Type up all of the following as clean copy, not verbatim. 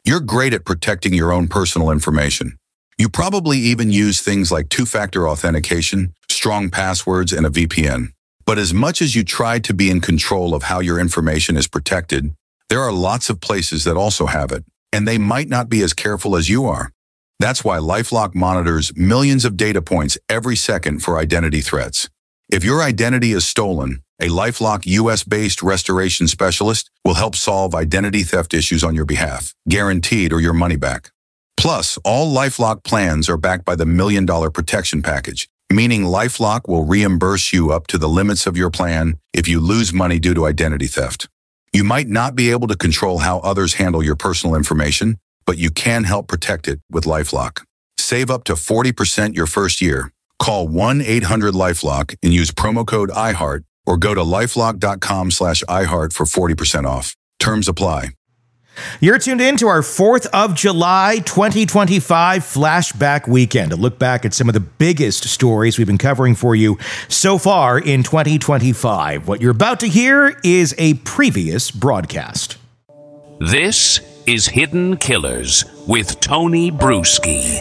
You're great at protecting your own personal information. You probably even use things like two-factor authentication, strong passwords, and a VPN. But as much as you try to be in control of how your information is protected, there are lots of places that also have it, and they might not be as careful as you are. That's why LifeLock monitors millions of data points every second for identity threats. If your identity is stolen, a LifeLock US-based restoration specialist will help solve identity theft issues on your behalf, guaranteed or your money back. Plus, all LifeLock plans are backed by the $1 Million Protection Package, meaning LifeLock will reimburse you up to the limits of your plan if you lose money due to identity theft. You might not be able to control how others handle your personal information, but you can help protect it with LifeLock. Save up to 40% your first year. Call 1-800-LifeLock and use promo code iHeart or go to lifelock.com/iHeart for 40% off. Terms apply. You're tuned in to our 4th of July 2025 flashback weekend, a look back at some of the biggest stories we've been covering for you so far in 2025. What you're about to hear is a previous broadcast. This is Hidden Killers with Tony Bruschi.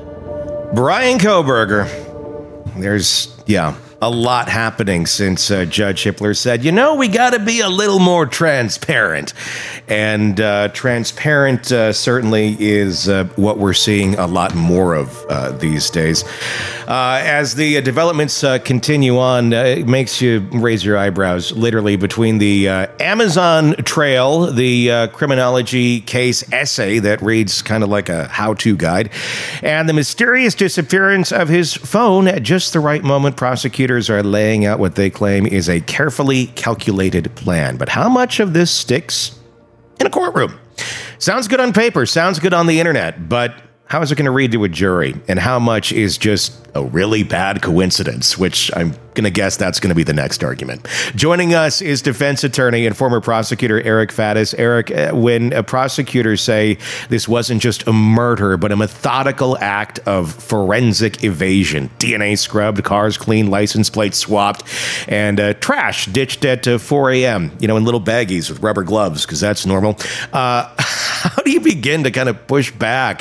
Brian Kohberger. There's, a lot happening since Judge Hippler said, we got to be a little more transparent. And transparent certainly is what we're seeing a lot more of these days. As the developments continue on, it makes you raise your eyebrows, literally, between the Amazon Trail, the criminology case essay that reads kind of like a how-to guide, and the mysterious disappearance of his phone at just the right moment. Prosecutors are laying out what they claim is a carefully calculated plan. But how much of this sticks in a courtroom? Sounds good on paper, sounds good on the internet, but how is it going to read to a jury? And how much is just a really bad coincidence, which I'm going to guess that's going to be the next argument. Joining us is defense attorney and former prosecutor Eric Faddis. Eric, when prosecutors say this wasn't just a murder, but a methodical act of forensic evasion, DNA scrubbed, cars cleaned, license plates swapped, and trash ditched at 4 a.m., in little baggies with rubber gloves, because that's normal. How do you begin to kind of push back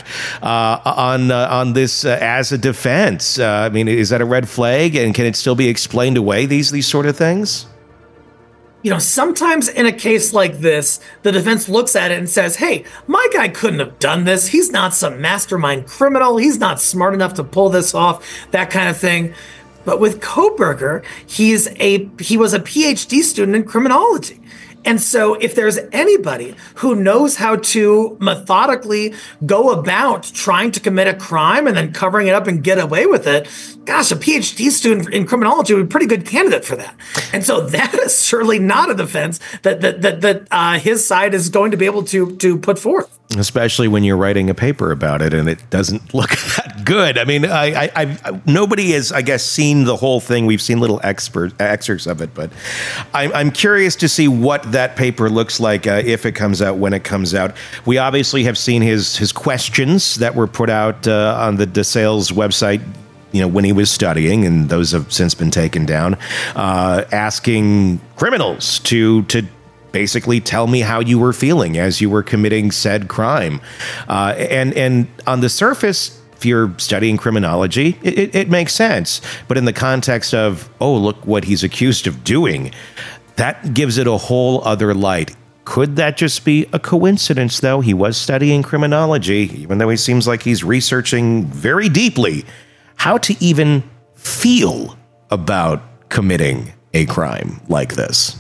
on this as a defense? Is that a red flag, and can it still be explained away, these sort of things? Sometimes in a case like this, the defense looks at it and says, hey, my guy couldn't have done this. He's not some mastermind criminal. He's not smart enough to pull this off, that kind of thing. But with Kohberger, he was a PhD student in criminology. And so if there's anybody who knows how to methodically go about trying to commit a crime and then covering it up and get away with it, gosh, a PhD student in criminology would be a pretty good candidate for that. And so that is certainly not a defense that his side is going to be able to put forth. Especially when you're writing a paper about it and it doesn't look that good. Nobody has, I guess, seen the whole thing. We've seen little excerpts of it, but I'm curious to see what that paper looks like if it comes out, when it comes out. We obviously have seen his questions that were put out on the DeSales website, when he was studying, and those have since been taken down, asking criminals to basically tell me how you were feeling as you were committing said crime. And on the surface, if you're studying criminology, it makes sense. But in the context of, look what he's accused of doing, that gives it a whole other light. Could that just be a coincidence, though? He was studying criminology, even though he seems like he's researching very deeply how to even feel about committing a crime like this.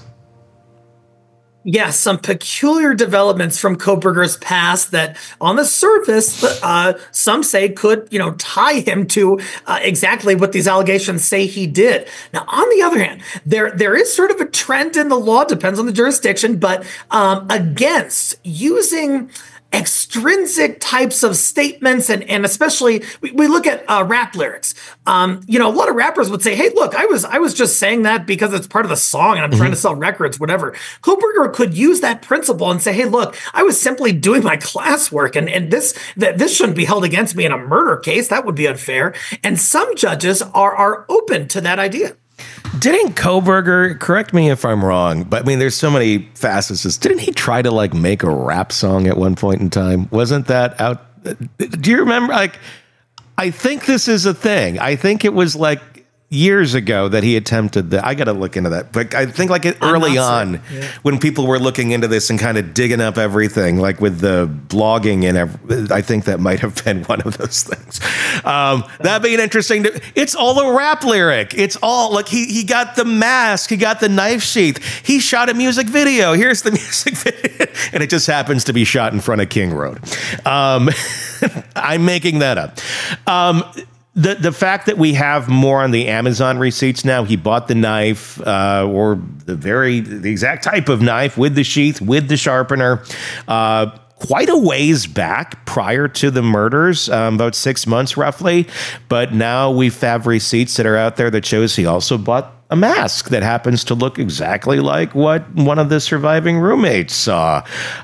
Yes, some peculiar developments from Kohberger's past that on the surface, some say could, tie him to exactly what these allegations say he did. Now, on the other hand, there is sort of a trend in the law, depends on the jurisdiction, but against using extrinsic types of statements, and especially we look at rap lyrics. A lot of rappers would say, "Hey, look, I was just saying that because it's part of the song, and I'm trying to sell records, whatever." Kohberger could use that principle and say, "Hey, look, I was simply doing my classwork, and this shouldn't be held against me in a murder case. That would be unfair." And some judges are open to that idea. Didn't Kohberger, correct me if I'm wrong, but I mean, there's so many facets. Didn't he try to like make a rap song at one point in time? Wasn't that out? Do you remember? Like, I think this is a thing. I think it was like years ago that he attempted that. I got to look into that. But I think like early on when people were looking into this and kind of digging up everything, like with the blogging and I think that might have been one of those things. That'd be an interesting, it's all a rap lyric. It's all like he got the mask. He got the knife sheath. He shot a music video. Here's the music video. And it just happens to be shot in front of King Road. I'm making that up. The fact that we have more on the Amazon receipts now, he bought the knife or the exact type of knife with the sheath, with the sharpener, quite a ways back prior to the murders, about 6 months roughly. But now we have receipts that are out there that shows he also bought a mask that happens to look exactly like what one of the surviving roommates saw.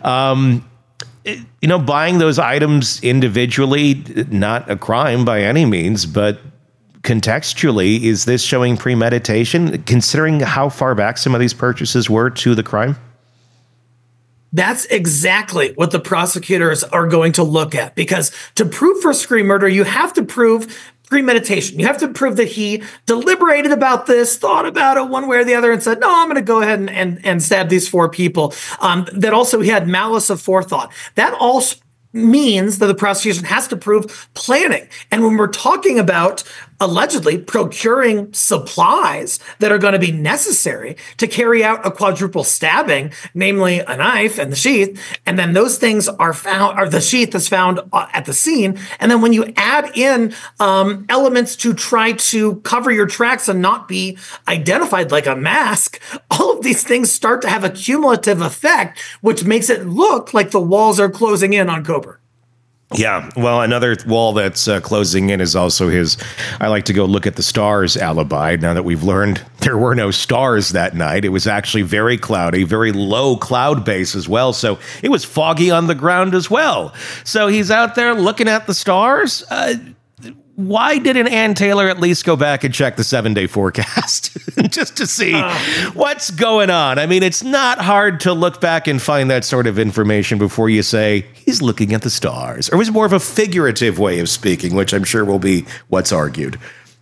Buying those items individually, not a crime by any means, but contextually, is this showing premeditation, considering how far back some of these purchases were to the crime? That's exactly what the prosecutors are going to look at, because to prove first-degree murder, you have to prove premeditation. You have to prove that he deliberated about this, thought about it one way or the other, and said, no, I'm going to go ahead and stab these 4 people. That also he had malice of forethought. That all means that the prosecution has to prove planning. And when we're talking about allegedly procuring supplies that are going to be necessary to carry out a quadruple stabbing, namely a knife and the sheath, and then those things are found, or the sheath is found at the scene. And then when you add in elements to try to cover your tracks and not be identified like a mask, all of these things start to have a cumulative effect, which makes it look like the walls are closing in on Kohberger. Yeah, well, another wall that's closing in is also his, I like to go look at the stars alibi. Now that we've learned there were no stars that night, it was actually very cloudy, very low cloud base as well. So it was foggy on the ground as well. So he's out there looking at the stars. Why didn't Ann Taylor at least go back and check the 7-day forecast just to see what's going on? I mean, it's not hard to look back and find that sort of information before you say he's looking at the stars. Or was it more of a figurative way of speaking, which I'm sure will be what's argued?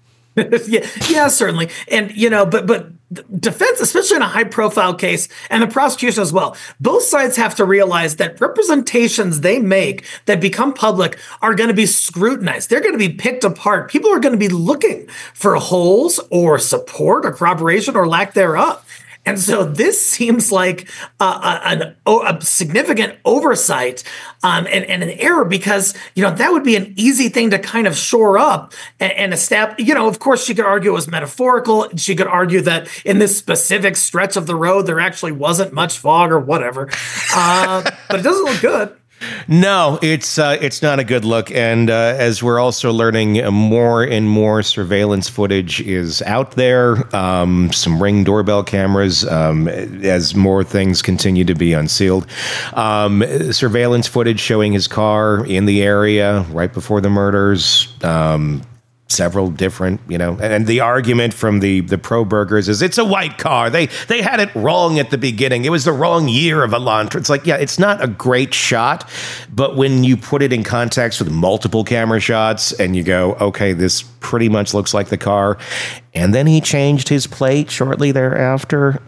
Yeah, certainly. And, but defense, especially in a high profile case, and the prosecution as well, both sides have to realize that representations they make that become public are going to be scrutinized. They're going to be picked apart. People are going to be looking for holes or support or corroboration or lack thereof. And so this seems like a significant oversight and an error, because, that would be an easy thing to kind of shore up and establish. Of course, she could argue it was metaphorical. She could argue that in this specific stretch of the road, there actually wasn't much fog or whatever. But it doesn't look good. No, it's not a good look. And as we're also learning, more and more surveillance footage is out there, some Ring doorbell cameras, as more things continue to be unsealed. Surveillance footage showing his car in the area right before the murders. Several different, and the argument from the pro-burgers is it's a white car. They had it wrong at the beginning. It was the wrong year of Elantra. It's like, yeah, it's not a great shot, but when you put it in context with multiple camera shots and you go, okay, this pretty much looks like the car. And then he changed his plate shortly thereafter.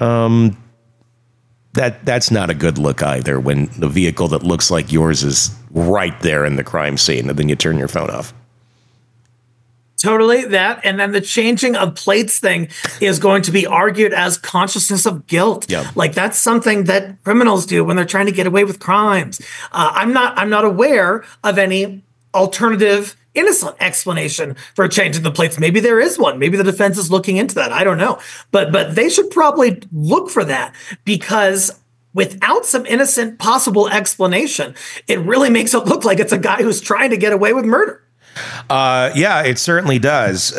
That's not a good look either, when the vehicle that looks like yours is right there in the crime scene and then you turn your phone off. Totally that. And then the changing of plates thing is going to be argued as consciousness of guilt. Yeah. Like that's something that criminals do when they're trying to get away with crimes. I'm not aware of any alternative innocent explanation for changing the plates. Maybe there is one. Maybe the defense is looking into that. I don't know. But they should probably look for that, because without some innocent possible explanation, it really makes it look like it's a guy who's trying to get away with murder. Yeah, it certainly does.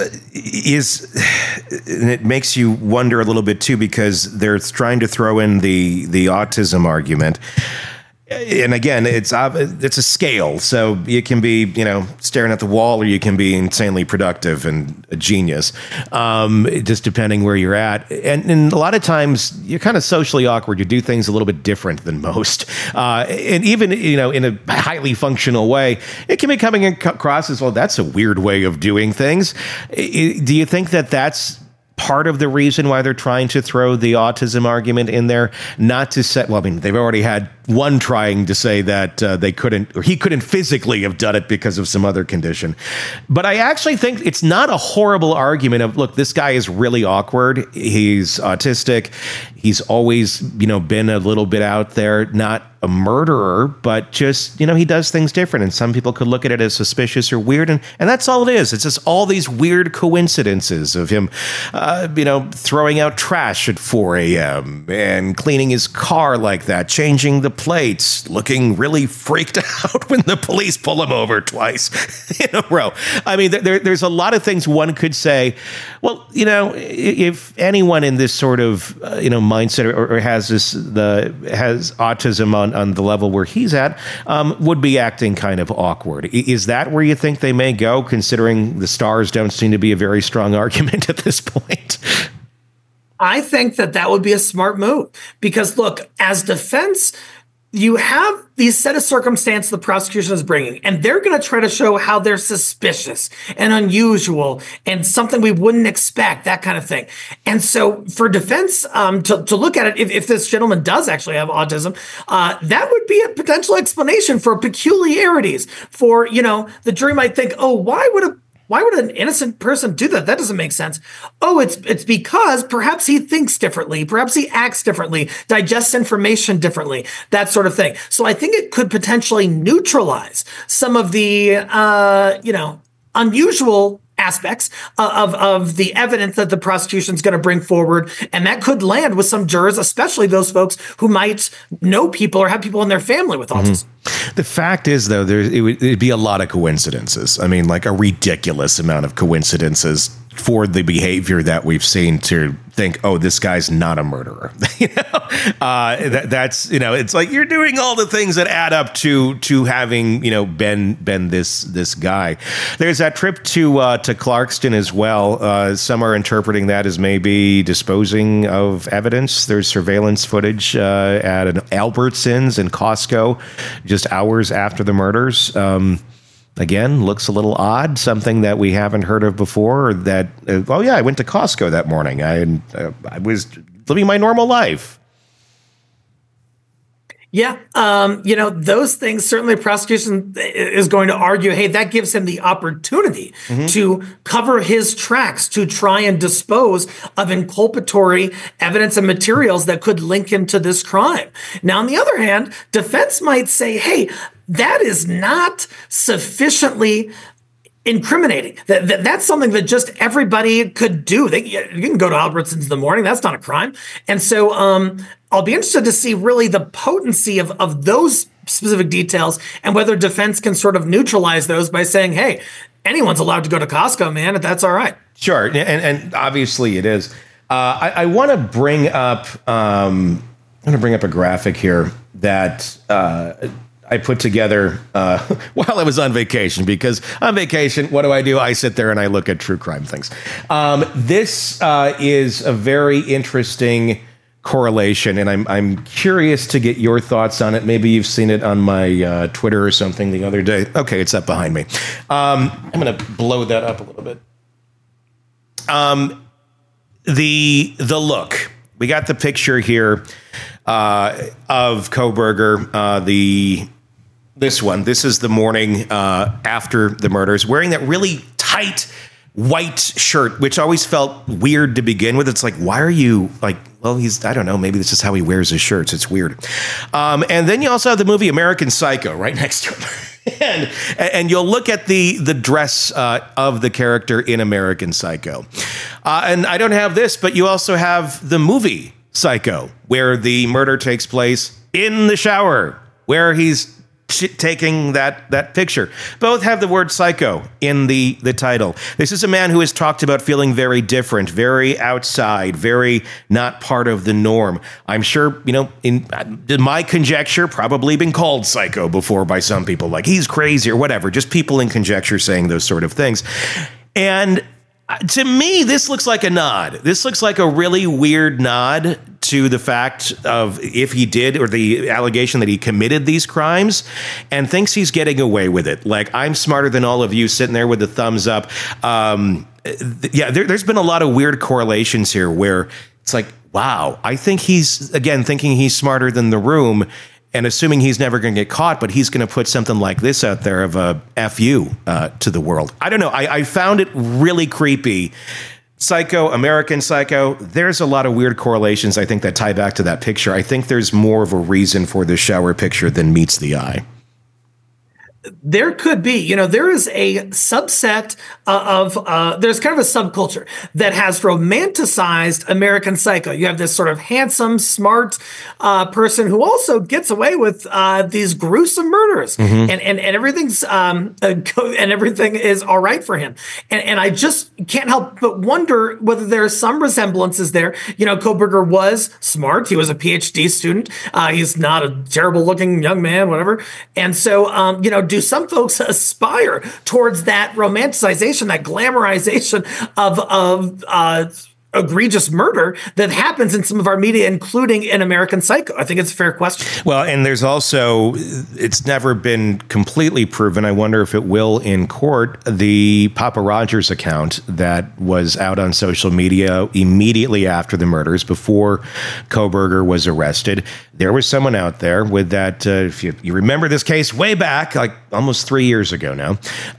And it makes you wonder a little bit too, because they're trying to throw in the autism argument. And again, it's a scale, so you can be, staring at the wall, or you can be insanely productive and a genius, just depending where you're at. And a lot of times, you're kind of socially awkward. You do things a little bit different than most, and even in a highly functional way, it can be coming across as, well, that's a weird way of doing things. Do you think that that's part of the reason why they're trying to throw the autism argument in there? Not to say, well, I mean, they've already had one trying to say that they couldn't, or he couldn't physically have done it because of some other condition. But I actually think it's not a horrible argument of, look, this guy is really awkward. He's autistic. He's always, been a little bit out there, not a murderer, but just, he does things different. And some people could look at it as suspicious or weird. And that's all it is. It's just all these weird coincidences of him, throwing out trash at 4 a.m. and cleaning his car like that, changing the plates, looking really freaked out when the police pull him over twice in a row. I mean, there's a lot of things one could say, well, if anyone in this sort of, mindset or has has autism on the level where he's at, would be acting kind of awkward. Is that where you think they may go, considering the stars don't seem to be a very strong argument at this point? I think that would be a smart move, because look, as defense, you have these set of circumstances the prosecution is bringing, and they're going to try to show how they're suspicious and unusual and something we wouldn't expect, that kind of thing. And so for defense to look at it, if this gentleman does actually have autism, that would be a potential explanation for peculiarities. For, the jury might think, oh, why would an innocent person do that? That doesn't make sense. Oh, it's because perhaps he thinks differently. Perhaps he acts differently, digests information differently, that sort of thing. So I think it could potentially neutralize some of the, unusual aspects of the evidence that the prosecution is going to bring forward. And that could land with some jurors, especially those folks who might know people or have people in their family with autism. The fact is, though, it'd be a lot of coincidences. I mean, like a ridiculous amount of coincidences for the behavior that we've seen to think, oh, this guy's not a murderer. That's it's like you're doing all the things that add up to having been this guy. There's that trip to Clarkston as well. Some are interpreting that as maybe disposing of evidence. There's surveillance footage at an Albertsons and Costco just hours after the murders. Again, looks a little odd, something that we haven't heard of before. Or that, I went to Costco that morning. I was living my normal life. Yeah. Those things, certainly the prosecution is going to argue, hey, that gives him the opportunity to cover his tracks, to try and dispose of inculpatory evidence and materials that could link him to this crime. Now, on the other hand, defense might say, hey, that is not sufficiently incriminating. That's something that just everybody could do. You can go to Albertsons in the morning. That's not a crime. And so I'll be interested to see really the potency of those specific details and whether defense can sort of neutralize those by saying, hey, anyone's allowed to go to Costco, man, if that's all right. Sure. And obviously it is. I want to bring up a graphic here that I put together while I was on vacation, because on vacation, what do? I sit there and I look at true crime things. This is a very interesting correlation, and I'm curious to get your thoughts on it. Maybe you've seen it on my Twitter or something the other day. Okay, it's up behind me. I'm going to blow that up a little bit. The look. We got the picture here of Kohberger, this one. This is the morning after the murders, wearing that really tight white shirt, which always felt weird to begin with. It's like, why are you like, well, I don't know, maybe this is how he wears his shirts. It's weird. And then you also have the movie American Psycho right next to him. and you'll look at the dress of the character in American Psycho. And I don't have this, but you also have the movie Psycho, where the murder takes place in the shower, where he's taking that picture. Both have the word psycho in the title. This is a man who has talked about feeling very different, very outside, very not part of the norm. I'm sure, in my conjecture, probably been called psycho before by some people, like he's crazy or whatever, just people in conjecture saying those sort of things. And to me, this looks like a nod. This looks like a really weird nod to the fact of if he did, or the allegation that he committed these crimes and thinks he's getting away with it. Like, I'm smarter than all of you, sitting there with the thumbs up. There's been a lot of weird correlations here where it's like, wow, I think he's, again, thinking he's smarter than the room and assuming he's never going to get caught, but he's going to put something like this out there of a F you to the world. I don't know. I found it really creepy. Psycho, American Psycho, there's a lot of weird correlations, I think, that tie back to that picture. I think there's more of a reason for this shower picture than meets the eye. There could be, there is a subset there's kind of a subculture that has romanticized American Psycho. You have this sort of handsome, smart person who also gets away with these gruesome murders, and everything's and everything is all right for him. And I just can't help but wonder whether there are some resemblances there. Kohberger was smart. He was a PhD student. He's not a terrible looking young man, whatever. And so, do some folks aspire towards that romanticization, that glamorization of egregious murder that happens in some of our media, including in American Psycho? I think it's a fair question. Well, and there's also, it's never been completely proven, I wonder if it will in court, the Papa Rogers account that was out on social media immediately after the murders, before Kohberger was arrested. There was someone out there with that, if you remember this case way back, like almost 3 years ago now,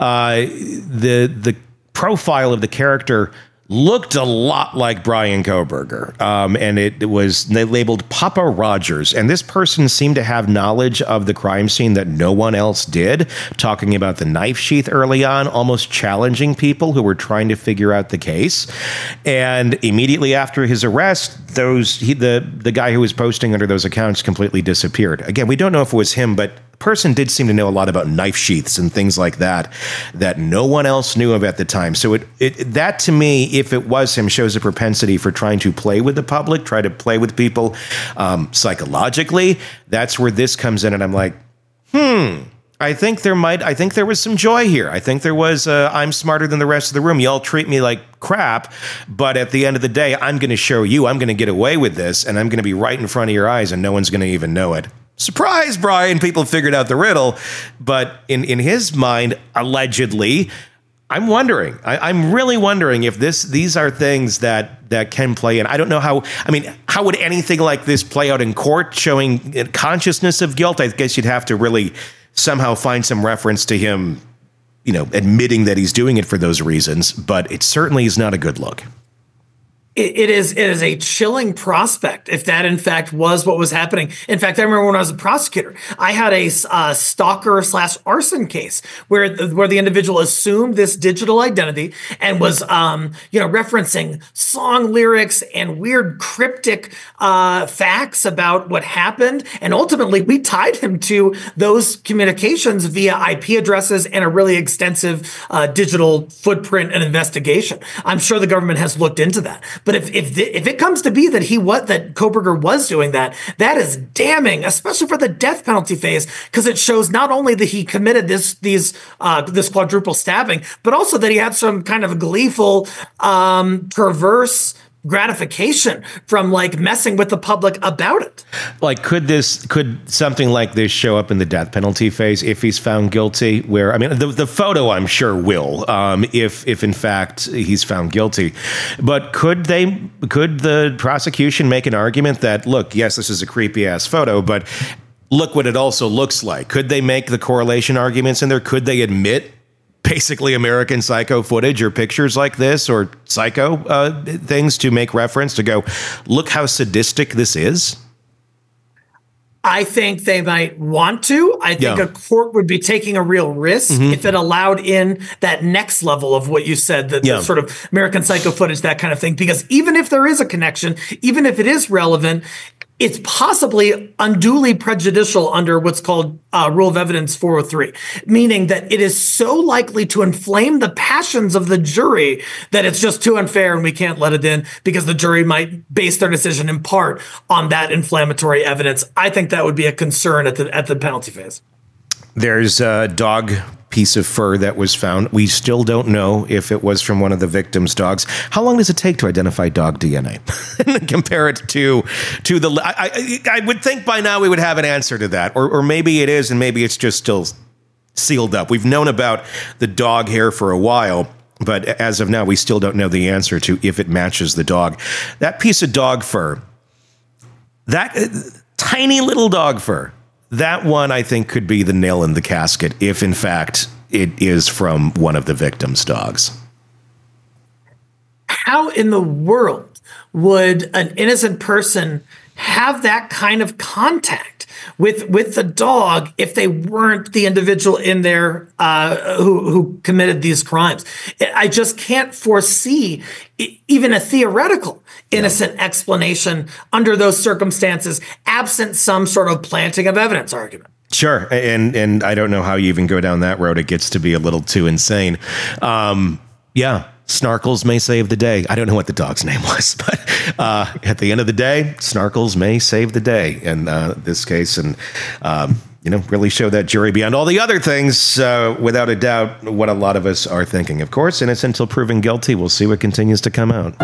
the profile of the character looked a lot like Bryan Kohberger, and they labeled Papa Rogers. And this person seemed to have knowledge of the crime scene that no one else did, talking about the knife sheath early on, almost challenging people who were trying to figure out the case. And immediately after his arrest, the guy who was posting under those accounts completely disappeared. Again, we don't know if it was him, but person did seem to know a lot about knife sheaths and things like that no one else knew of at the time. So that to me, if it was him, shows a propensity for trying to play with the public, try to play with people psychologically. That's where this comes in, and I'm like, I think there was some joy here. I think there was I'm smarter than the rest of the room. Y'all treat me like crap, but at the end of the day, I'm going to show you I'm going to get away with this, and I'm going to be right in front of your eyes, and no one's going to even know it. Surprise, Brian, people figured out the riddle. But in his mind, allegedly, I'm wondering. I'm really wondering if these are things that can play in. I don't know how would anything like this play out in court, showing consciousness of guilt? I guess you'd have to really somehow find some reference to him, admitting that he's doing it for those reasons. But it certainly is not a good look. It is a chilling prospect if that in fact was what was happening. In fact, I remember when I was a prosecutor, I had a stalker/arson case where the individual assumed this digital identity and was referencing song lyrics and weird cryptic facts about what happened, and ultimately we tied him to those communications via IP addresses and a really extensive digital footprint and investigation. I'm sure the government has looked into that. But if it comes to be that that Kohberger was doing that is damning, especially for the death penalty phase, because it shows not only that he committed this quadruple stabbing, but also that he had some kind of gleeful, perverse gratification from messing with the public about it. Could something like this show up in the death penalty phase if he's found guilty? Where the photo I'm sure will, if in fact he's found guilty. But could the prosecution make an argument that, look, yes, this is a creepy ass photo, but look what it also looks like? Could they make the correlation arguments in there? Could they admit basically American Psycho footage or pictures like this or Psycho things to make reference, to go, look how sadistic this is? I think they might want to. I think a court would be taking a real risk if it allowed in that next level of what you said, the sort of American Psycho footage, that kind of thing. Because even if there is a connection, even if it is relevant, it's possibly unduly prejudicial under what's called Rule of Evidence 403, meaning that it is so likely to inflame the passions of the jury that it's just too unfair and we can't let it in because the jury might base their decision in part on that inflammatory evidence. I think that would be a concern at the penalty phase. There's a dog piece of fur that was found. We still don't know if it was from one of the victim's dogs. How long does it take to identify dog DNA? Compare it to the... I would think by now we would have an answer to that. Or maybe it is, and maybe it's just still sealed up. We've known about the dog hair for a while, but as of now, we still don't know the answer to if it matches the dog. That piece of dog fur, that tiny little dog fur, that one, I think, could be the nail in the casket if, in fact, it is from one of the victim's dogs. How in the world would an innocent person have that kind of contact with the dog if they weren't the individual in there who committed these crimes? I just can't foresee even a theoretical innocent explanation under those circumstances, absent some sort of planting of evidence argument. Sure. And I don't know how you even go down that road. It gets to be a little too insane. Yeah. Snarkles may save the day. I don't know what the dog's name was, but at the end of the day, Snarkles may save the day in this case. And, really show that jury beyond all the other things, without a doubt, what a lot of us are thinking. Of course, innocent until proven guilty. We'll see what continues to come out.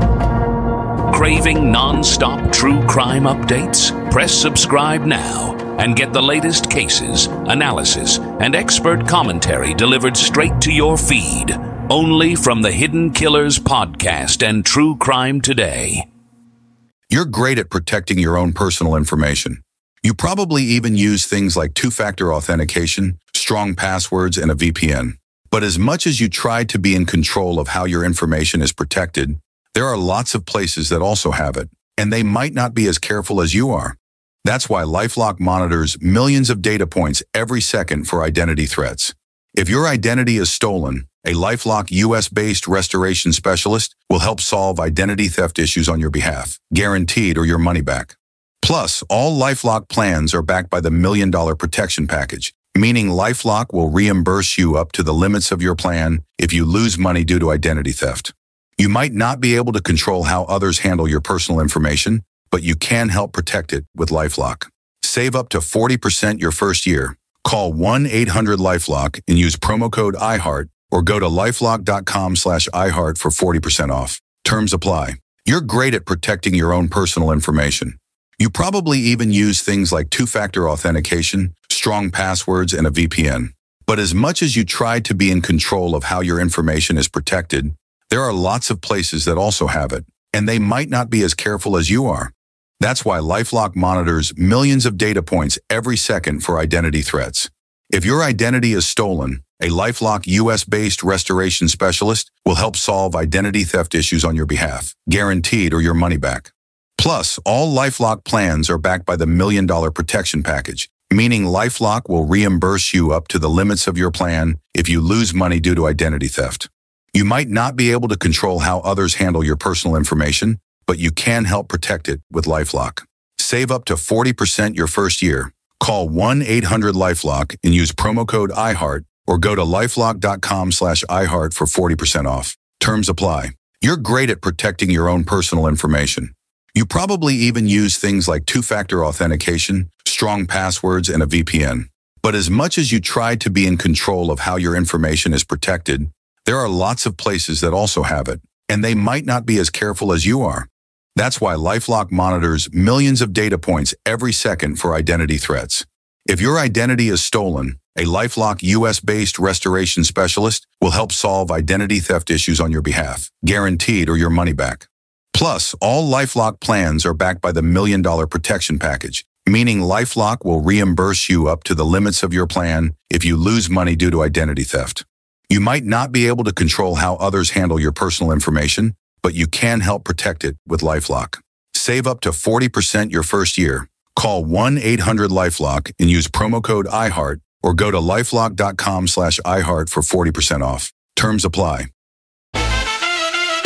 Craving non-stop true crime updates? Press subscribe now and get the latest cases, analysis, and expert commentary delivered straight to your feed. Only from the Hidden Killers podcast and True Crime Today. You're great at protecting your own personal information. You probably even use things like two-factor authentication, strong passwords, and a VPN. But as much as you try to be in control of how your information is protected, there are lots of places that also have it, and they might not be as careful as you are. That's why LifeLock monitors millions of data points every second for identity threats. If your identity is stolen, a LifeLock US-based restoration specialist will help solve identity theft issues on your behalf, guaranteed or your money back. Plus, all LifeLock plans are backed by the $1 Million Protection Package, meaning LifeLock will reimburse you up to the limits of your plan if you lose money due to identity theft. You might not be able to control how others handle your personal information, but you can help protect it with LifeLock. Save up to 40% your first year. Call 1-800-LifeLock and use promo code IHEART or go to lifelock.com/iHeart for 40% off. Terms apply. You're great at protecting your own personal information. You probably even use things like two-factor authentication, strong passwords, and a VPN. But as much as you try to be in control of how your information is protected, there are lots of places that also have it, and they might not be as careful as you are. That's why LifeLock monitors millions of data points every second for identity threats. If your identity is stolen, a LifeLock US-based restoration specialist will help solve identity theft issues on your behalf, guaranteed or your money back. Plus, all LifeLock plans are backed by the $1 Million Protection Package, meaning LifeLock will reimburse you up to the limits of your plan if you lose money due to identity theft. You might not be able to control how others handle your personal information, but you can help protect it with LifeLock. Save up to 40% your first year. Call 1-800-LifeLock and use promo code IHEART or go to lifelock.com/iHeart for 40% off. Terms apply. You're great at protecting your own personal information. You probably even use things like two-factor authentication, strong passwords, and a VPN. But as much as you try to be in control of how your information is protected, there are lots of places that also have it, and they might not be as careful as you are. That's why LifeLock monitors millions of data points every second for identity threats. If your identity is stolen, a LifeLock US-based restoration specialist will help solve identity theft issues on your behalf, guaranteed or your money back. Plus, all LifeLock plans are backed by the $1 Million Protection Package, meaning LifeLock will reimburse you up to the limits of your plan if you lose money due to identity theft. You might not be able to control how others handle your personal information, but you can help protect it with LifeLock. Save up to 40% your first year. Call 1-800-LifeLock and use promo code IHEART or go to lifelock.com/iHeart for 40% off. Terms apply.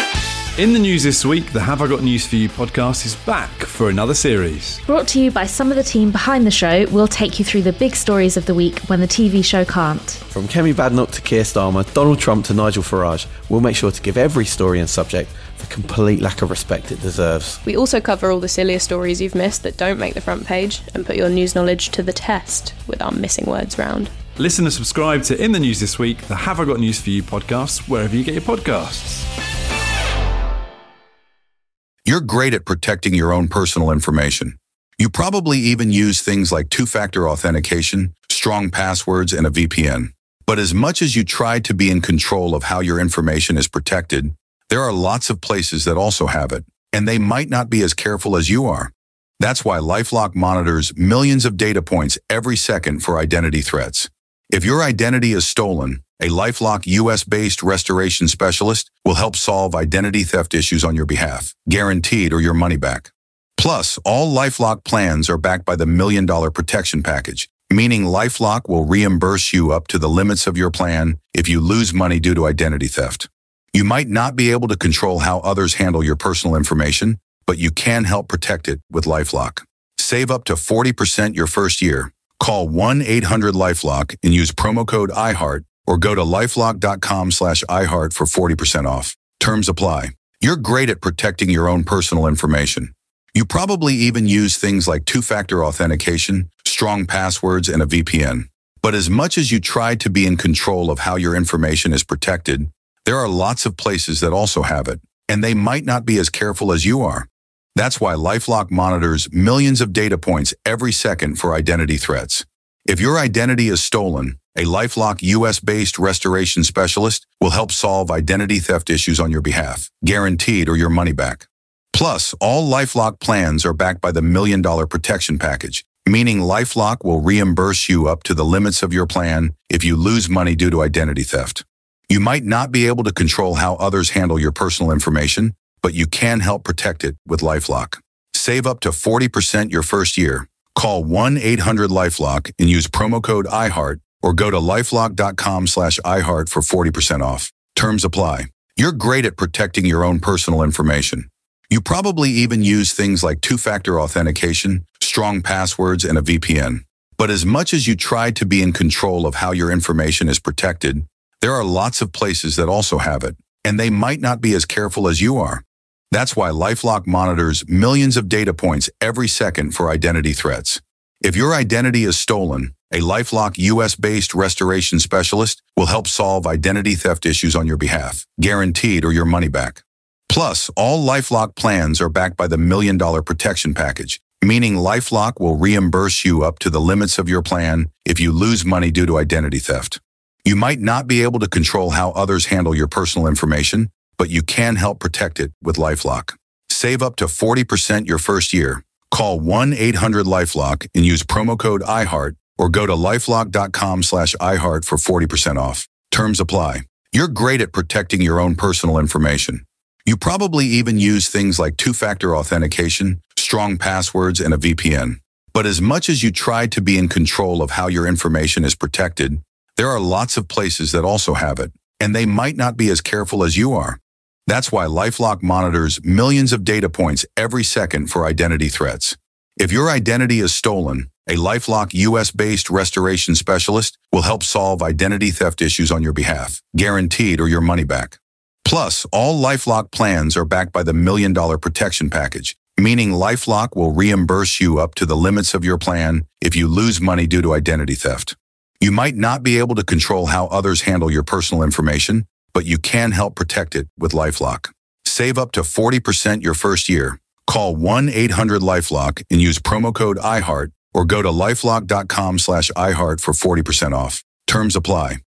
In the news this week, the Have I Got News For You podcast is back for another series. Brought to you by some of the team behind the show, we'll take you through the big stories of the week when the TV show can't. From Kemi Badenoch to Keir Starmer, Donald Trump to Nigel Farage, we'll make sure to give every story and subject the complete lack of respect it deserves. We also cover all the sillier stories you've missed that don't make the front page and put your news knowledge to the test with our missing words round. Listen and subscribe to In the News This Week, the Have I Got News For You podcast, wherever you get your podcasts. You're great at protecting your own personal information. You probably even use things like two-factor authentication, strong passwords, and a VPN. But as much as you try to be in control of how your information is protected, there are lots of places that also have it, and they might not be as careful as you are. That's why LifeLock monitors millions of data points every second for identity threats. If your identity is stolen, a LifeLock US-based restoration specialist will help solve identity theft issues on your behalf, guaranteed or your money back. Plus, all LifeLock plans are backed by the $1 Million Protection Package, meaning LifeLock will reimburse you up to the limits of your plan if you lose money due to identity theft. You might not be able to control how others handle your personal information, but you can help protect it with LifeLock. Save up to 40% your first year. Call 1-800-LifeLock and use promo code IHEART or go to lifelock.com/iHeart for 40% off. Terms apply. You're great at protecting your own personal information. You probably even use things like two-factor authentication, strong passwords, and a VPN. But as much as you try to be in control of how your information is protected, there are lots of places that also have it, and they might not be as careful as you are. That's why LifeLock monitors millions of data points every second for identity threats. If your identity is stolen, a LifeLock US-based restoration specialist will help solve identity theft issues on your behalf, guaranteed or your money back. Plus, all LifeLock plans are backed by the $1 Million Protection Package, meaning LifeLock will reimburse you up to the limits of your plan if you lose money due to identity theft. You might not be able to control how others handle your personal information, but you can help protect it with LifeLock. Save up to 40% your first year. Call 1-800-LifeLock and use promo code IHEART or go to lifelock.com/iHeart for 40% off. Terms apply. You're great at protecting your own personal information. You probably even use things like two-factor authentication, strong passwords, and a VPN. But as much as you try to be in control of how your information is protected, there are lots of places that also have it, and they might not be as careful as you are. That's why LifeLock monitors millions of data points every second for identity threats. If your identity is stolen, a LifeLock US-based restoration specialist will help solve identity theft issues on your behalf, guaranteed or your money back. Plus, all LifeLock plans are backed by the $1 Million Protection Package, meaning LifeLock will reimburse you up to the limits of your plan if you lose money due to identity theft. You might not be able to control how others handle your personal information, but you can help protect it with LifeLock. Save up to 40% your first year. Call 1-800-LifeLock and use promo code IHEART or go to lifelock.com/iHeart for 40% off. Terms apply. You're great at protecting your own personal information. You probably even use things like two-factor authentication, strong passwords, and a VPN. But as much as you try to be in control of how your information is protected, there are lots of places that also have it, and they might not be as careful as you are. That's why LifeLock monitors millions of data points every second for identity threats. If your identity is stolen, a LifeLock US-based restoration specialist will help solve identity theft issues on your behalf, guaranteed or your money back. Plus, all LifeLock plans are backed by the $1 Million Protection Package, meaning LifeLock will reimburse you up to the limits of your plan if you lose money due to identity theft. You might not be able to control how others handle your personal information, but you can help protect it with LifeLock. Save up to 40% your first year. Call 1-800-LifeLock and use promo code IHEART or go to lifelock.com/iHeart for 40% off. Terms apply.